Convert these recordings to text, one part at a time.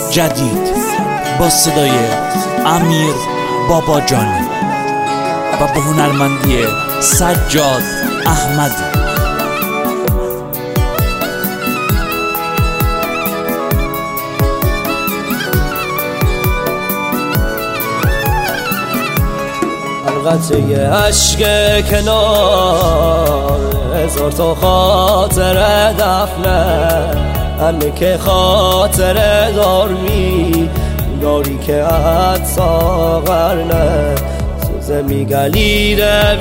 جدید با صدای امیر باباجانی و با هنرمندی سجاد احمدی. قطره عشق کنار هزار تا خاطر دفنه، همه که خاطر داری که حد ساغرنه سوزه میگلی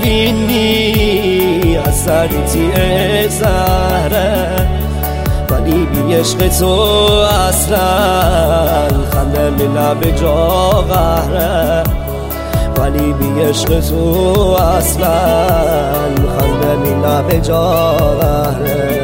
روینی از سریتی زهره، ولی بی عشق تو اصلا خنده می لب جا قهره، ولی بی عشق تو اصلا خنده می لب جا قهره.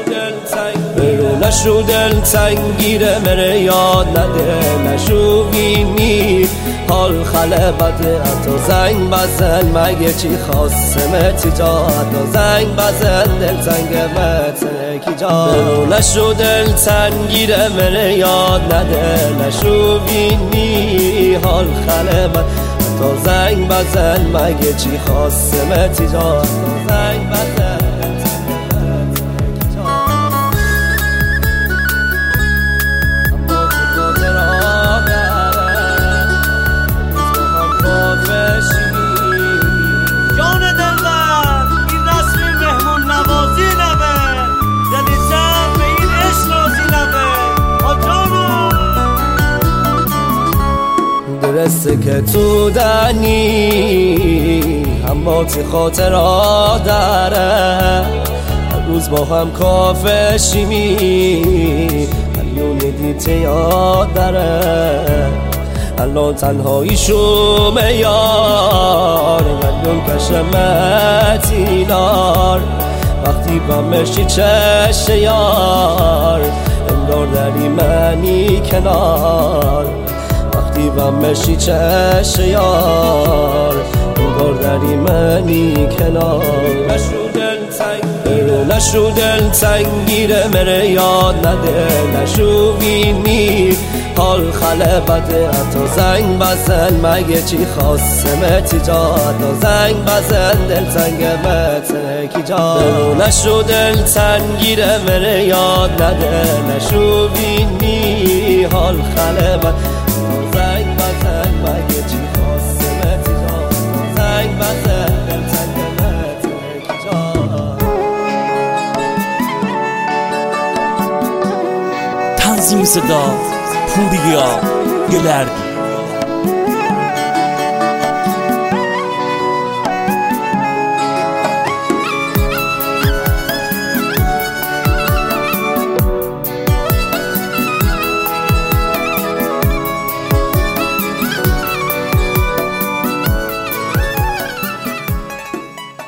نشو دل تنگیره مره یاد نده، نشو بینی حال خله بده، حتی زنگ بزن مگه چی خواستمتی جا، حتی زنگ بزن دل تنگه بتنه کی جا. نشو دل تنگیره مره یاد نده، نشو بینی حال خله بده، حتی زنگ بزن مگه چی خواستمتی جا، حتی زنگ بزن درسته که تو دنی اما تی خاطرها داره، روز با هم کافه شیمی هلیون دیت یاد داره، الان تنهایی شو میار هلیون کشمتی نار، وقتی با مشی چشت یار انگار داری منی کنار، وقتی و مشی چشت یار انگار داری منی کنار. نشو دل تنگیره مره یاد نده، نشو بینی حال خله بده، حتی زنگ بزن مگه چی خواستمتی جا، حتی زنگ بزن دل تنگه بتنه کی جا. نشو دل تنگیره مره یاد نده، نشو بینی حال خله بده، زنگ بزن مگه چی خواستمتی جا، زنگ بزن دل تنگه بتنه کی جا. تنظیم صدا پوریا گلردی.